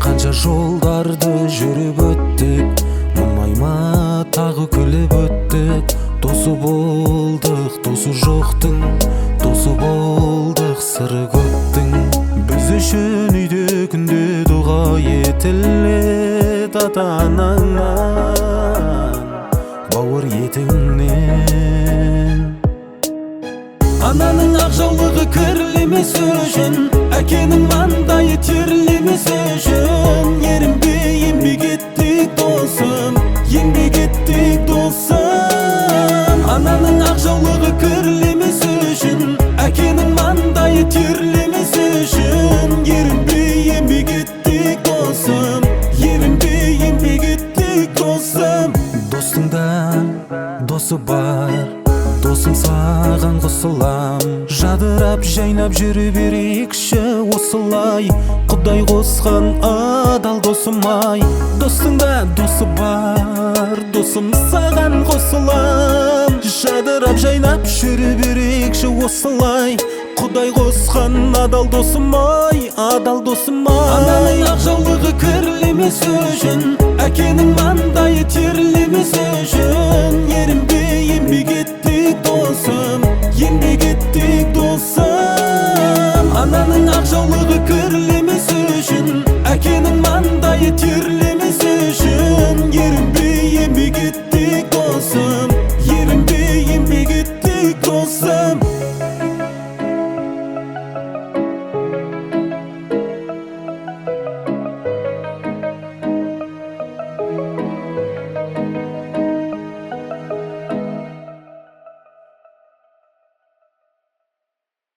Канча жолдарды жүрүп өттүк, мумайма тагы күлүп өттүк. Досу болдук, досу жоктун, досу болдук сыры көптүн. Биз үчүн үйдө күндө дуга этилет ата анаңан, бауыр етіңнен. Ананын ак жаулыгы кірлемес өшін, әкенің маңдайы терлемес өшін. Ерінбей еңбек еттік досым, еңбек еттік досым. Ананын ак жаулыгы кірлемес өшін, әкенің маңдайы терлемес өшін. Ерінбей еңбек еттік досым, ерінбей еңбек еттік досым. Достың да досы бар, досым саған қосылам. Жадырап жайнап жүрі берекші осылай, Құдай қосқан адал досым ай. Достың да досы бар, досым саған қосылам. Жадырап жайнап жүрі берекші осылай, Құдай қосқан адал досым ай, адал досым ай. Ананың ақ жаулығы кірлемес өшін, әкенің маңдайы терлемес өшін. Ерінбей еңбек еттік досым, еңбек еттік досым. Ананың ақ жаулығы кірлемес өшін, әкенің маңдайы терлемес